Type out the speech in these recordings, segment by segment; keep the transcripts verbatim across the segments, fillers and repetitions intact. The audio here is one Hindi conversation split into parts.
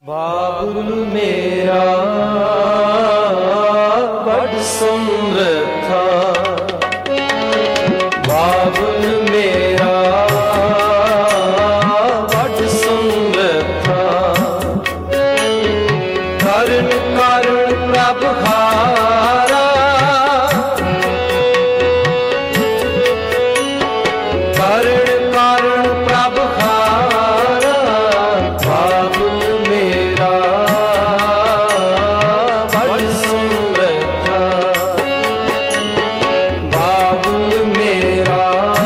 बाबुल मेरा बड़ सुंदर था, बाबुल मेरा बड़ सुंदर था। करण कारण प्रभ हारा, करण कारण प्रभ हारा। बाबुल मेरा बड़ सुंदर था, बाबुल मेरा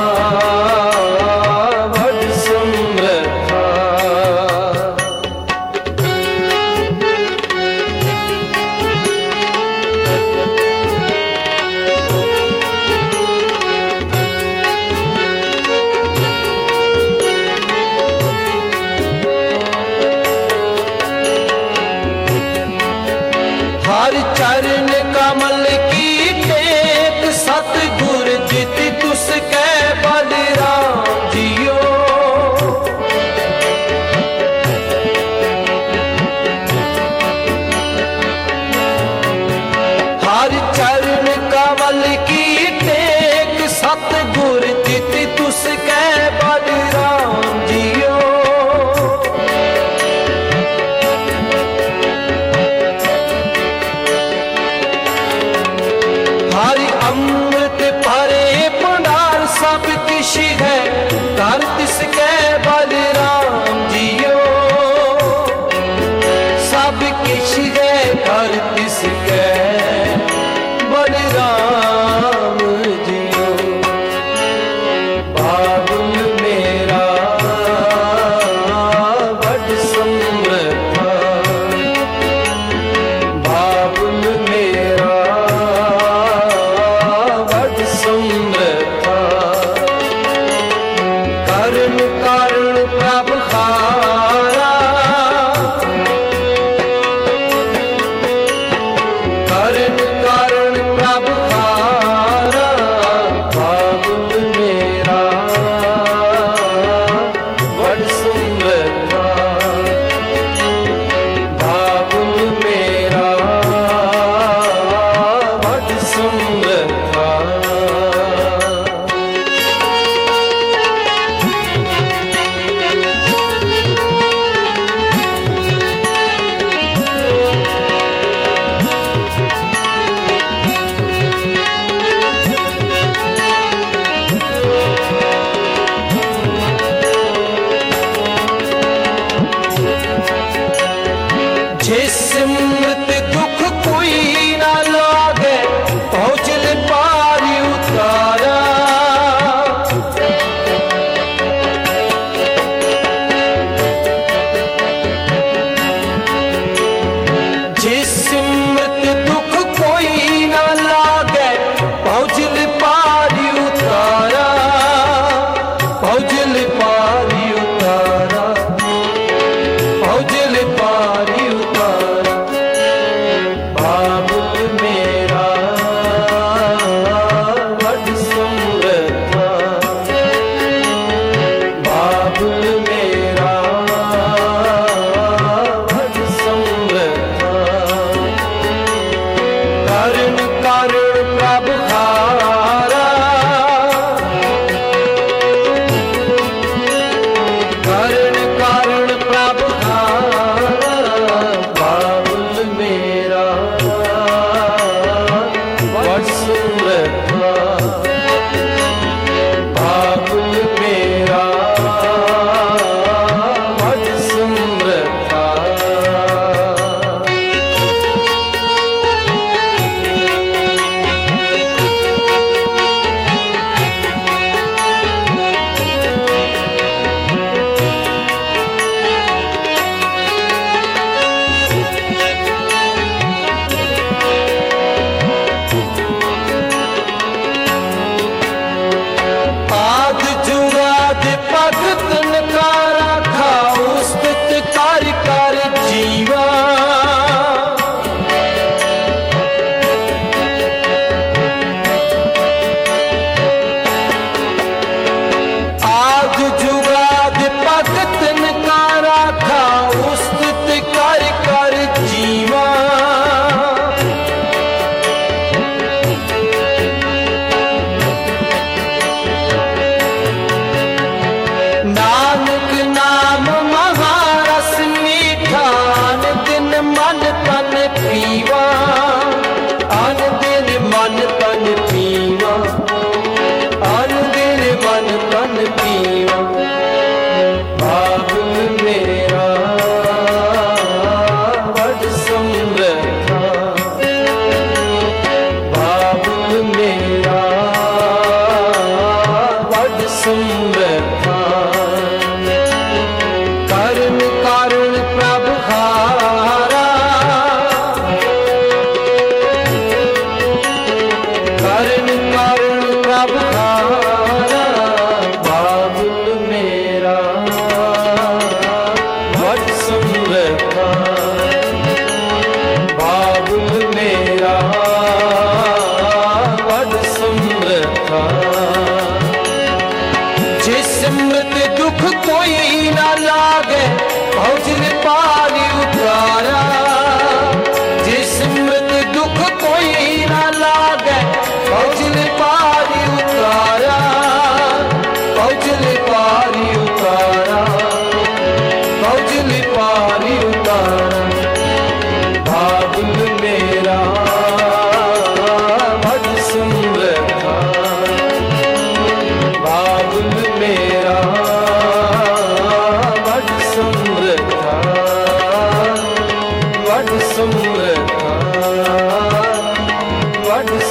बड़ सुंदर था। हर चरण कमल की टेक, सतगुर जित तुसकै बलराम जियो। हर चरण कमल की टेक, सतगुर जित तुसकै बलराम जियो। हरि अमृत भरे भंडार, सब किश है कर तिसकै बलराम जियो। सब किश है कर तिसकै बलराम जियो। बाबुल मेरा बड़ सुंदर था, बाबुल मेरा बड़ सुंदर था। करण कारण प्रभ हारा, करण कारण प्रभ हारा। बाबुल मेरा बड़ सुंदर था, बाबुल मेरा बड़ सुंदर था। जिस सिमरत दुख कोई ना लागे, पहुँचल पारी उतारा। जिस सिमरत दुख कोई ना लागे, पहुँचल पारी उतारा। पहुँचल पारी उतारा, पहुँचल पारी उतारा।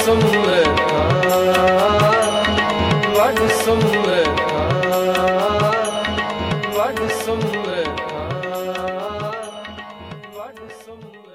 ਸਮਰਥਾ ਵੱਡ ਸਮਰਥਾ ਵੱਡ ਸਮਰਥਾ ਵੱਡ ਸਮਰਥਾ